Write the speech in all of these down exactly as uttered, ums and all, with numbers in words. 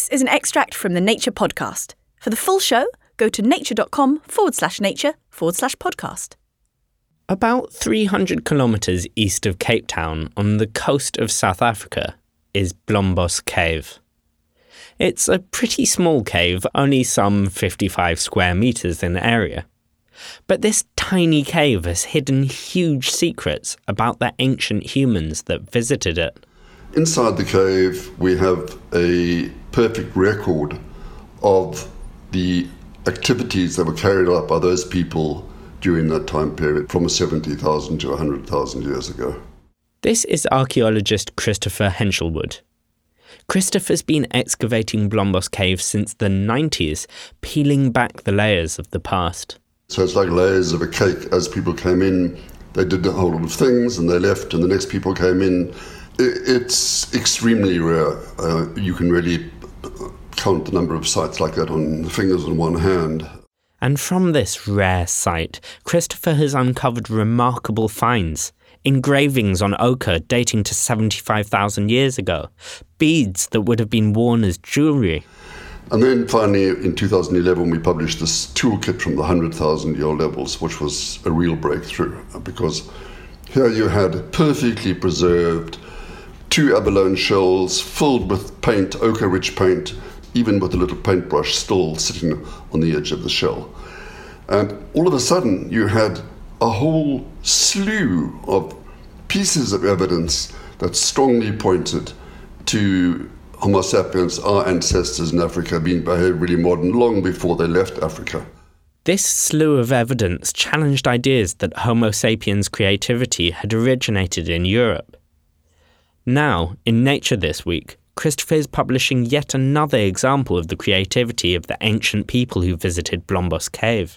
This is an extract from the Nature podcast. For the full show, go to nature.com forward slash nature forward slash podcast. About three hundred kilometres east of Cape Town on the coast of South Africa is Blombos Cave. It's a pretty small cave, only some fifty-five square metres in area. But this tiny cave has hidden huge secrets about the ancient humans that visited it. Inside the cave, we have a perfect record of the activities that were carried out by those people during that time period, from seventy thousand to one hundred thousand years ago. This is archaeologist Christopher Henshelwood. Christopher's been excavating Blombos Cave since the nineties, peeling back the layers of the past. So it's like layers of a cake. As people came in, they did a whole lot of things and they left, and the next people came in. It's extremely rare. Uh, you can really count the number of sites like that on the fingers on one hand. And from this rare site, Christopher has uncovered remarkable finds. Engravings on ochre dating to seventy-five thousand years ago. Beads that would have been worn as jewellery. And then finally, in two thousand eleven, we published this toolkit from the one hundred thousand year levels, which was a real breakthrough, because here you had perfectly preserved two abalone shells filled with paint, ochre-rich paint, even with a little paintbrush still sitting on the edge of the shell. And all of a sudden, you had a whole slew of pieces of evidence that strongly pointed to Homo sapiens, our ancestors in Africa, being behaviourally modern long before they left Africa. This slew of evidence challenged ideas that Homo sapiens' creativity had originated in Europe. Now, in Nature this week, Christopher is publishing yet another example of the creativity of the ancient people who visited Blombos Cave.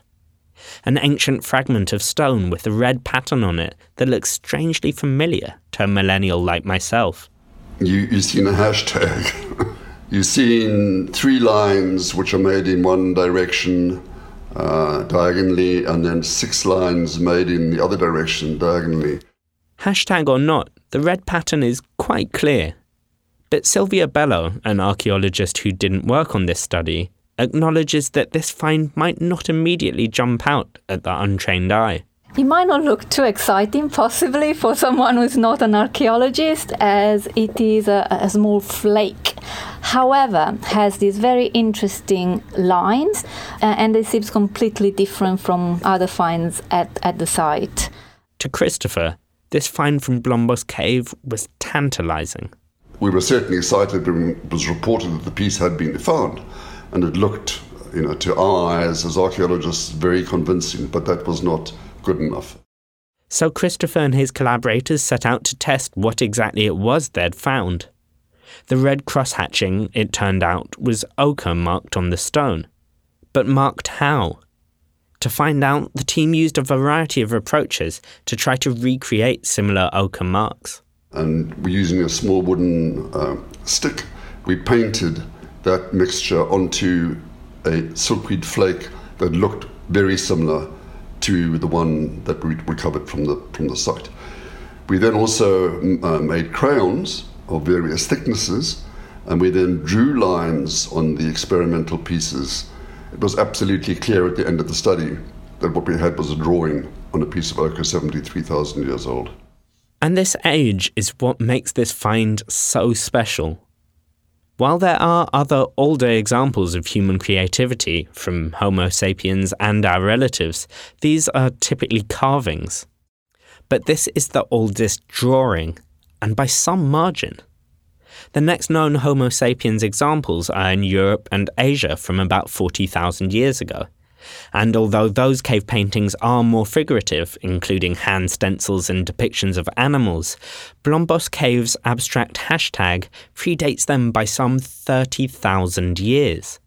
An ancient fragment of stone with a red pattern on it that looks strangely familiar to a millennial like myself. You, you've seen a hashtag. You've seen three lines which are made in one direction uh, diagonally, and then six lines made in the other direction diagonally. Hashtag or not, the red pattern is quite clear. But Sylvia Bello, an archaeologist who didn't work on this study, acknowledges that this find might not immediately jump out at the untrained eye. It might not look too exciting, possibly, for someone who's not an archaeologist, as it is a, a small flake. However, has these very interesting lines, uh, and it seems completely different from other finds at, at the site. To Christopher, this find from Blombos Cave was tantalising. We were certainly excited when it was reported that the piece had been found, and it looked, you know, to our eyes as archaeologists, very convincing, but that was not good enough. So Christopher and his collaborators set out to test what exactly it was they'd found. The red cross-hatching, it turned out, was ochre marked on the stone. But marked how? To find out, the team used a variety of approaches to try to recreate similar ochre marks. And we're using a small wooden uh, stick. We painted that mixture onto a silkweed flake that looked very similar to the one that we recovered from the from the site. We then also uh, made crayons of various thicknesses, and we then drew lines on the experimental pieces. It was absolutely clear at the end of the study that what we had was a drawing on a piece of ochre seventy-three thousand years old. And this age is what makes this find so special. While there are other older examples of human creativity from Homo sapiens and our relatives, these are typically carvings. But this is the oldest drawing, and by some margin. The next known Homo sapiens examples are in Europe and Asia from about forty thousand years ago. And although those cave paintings are more figurative, including hand stencils and depictions of animals, Blombos Cave's abstract hashtag predates them by some thirty thousand years.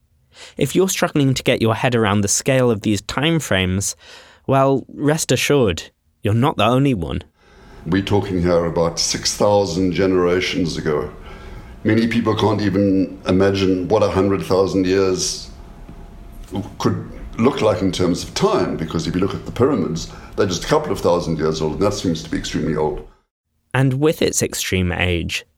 If you're struggling to get your head around the scale of these timeframes, well, rest assured, you're not the only one. We're talking here about six thousand generations ago. Many people can't even imagine what one hundred thousand years could look like in terms of time, because if you look at the pyramids, they're just a couple of thousand years old, and that seems to be extremely old. And with its extreme age,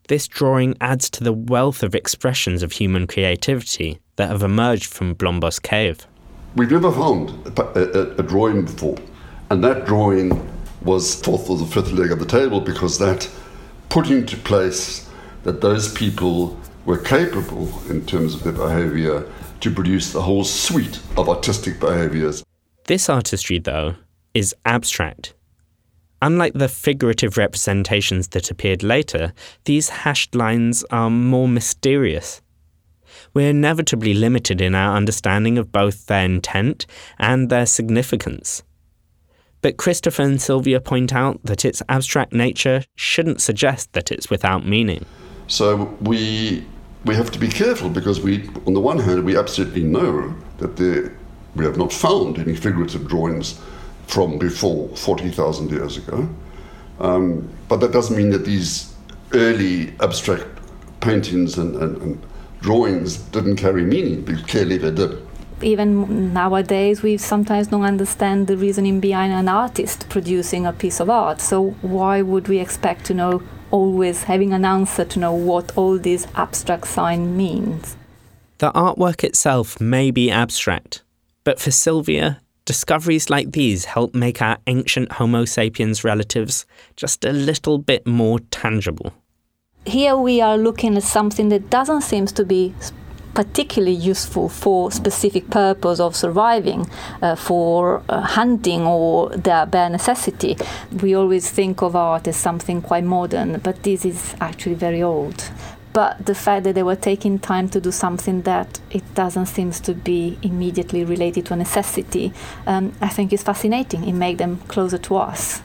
This drawing adds to the wealth of expressions of human creativity that have emerged from Blombos Cave. We've never found a, a, a drawing before, and that drawing was fourth or the fifth leg of the table, because that put into place that those people were capable, in terms of their behaviour, to produce the whole suite of artistic behaviours. This artistry, though, is abstract. Unlike the figurative representations that appeared later, these hashed lines are more mysterious. We're inevitably limited in our understanding of both their intent and their significance. But Christopher and Sylvia point out that its abstract nature shouldn't suggest that it's without meaning. So we we have to be careful, because we, on the one hand, we absolutely know that there, we have not found any figurative drawings from before forty thousand years ago. Um, but that doesn't mean that these early abstract paintings and, and, and drawings didn't carry meaning, because clearly they did. Even nowadays, we sometimes don't understand the reasoning behind an artist producing a piece of art. So why would we expect to know, always having an answer to know what all this abstract sign means? The artwork itself may be abstract, but for Sylvia, discoveries like these help make our ancient Homo sapiens relatives just a little bit more tangible. Here we are looking at something that doesn't seem to be particularly useful for specific purpose of surviving, uh, for uh, hunting or their bare necessity. We always think of art as something quite modern, but this is actually very old. But the fact that they were taking time to do something that it doesn't seem to be immediately related to a necessity, um, I think is fascinating. It makes them closer to us.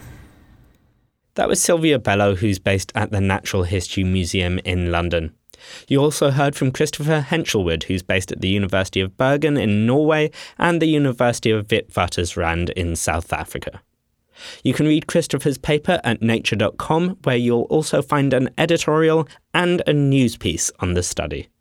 That was Sylvia Bello, who's based at the Natural History Museum in London. You also heard from Christopher Henshelwood, who's based at the University of Bergen in Norway and the University of Witwatersrand in South Africa. You can read Christopher's paper at nature dot com, where you'll also find an editorial and a news piece on the study.